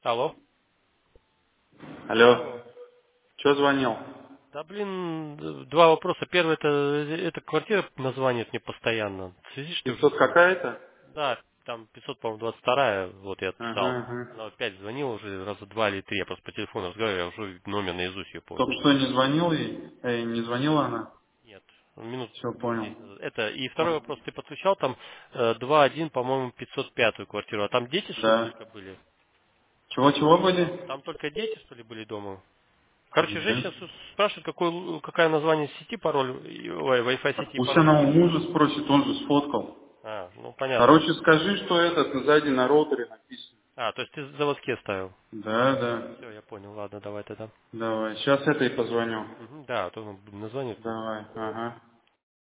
Алло. Алло, Алло. что звонил? Да блин, два вопроса. Первый, это квартира названивает мне постоянно. В связи, что уже 500 какая-то? да, там 500, по-моему, 22, вот я Ага, отписал. ага. Она опять звонила уже раза два или три, я просто по телефону разговариваю, я уже номер наизусть ее Только помню. что не звонил ей? Не звонила она? Нет, минут Все, понял. 10 назад. Это, и второй вопрос, ты подключал там 2.1, по-моему, 505 квартиру, а там дети, что ли, Да. только были? Чего были? Там только дети, что ли, были дома? Короче, Да. женщина спрашивает, какое название сети, пароль, ой, Wi-Fi сети и Пусть пароль она у ввести. мужа спросит, он же сфоткал. А, ну понятно. Короче, скажи, что этот сзади на роутере написано. А, то есть ты заводские ставил. Да, да. Все, я понял. Ладно, давай тогда. Давай. Сейчас этой позвоню. Мгм, да, а то название. Давай. Ага.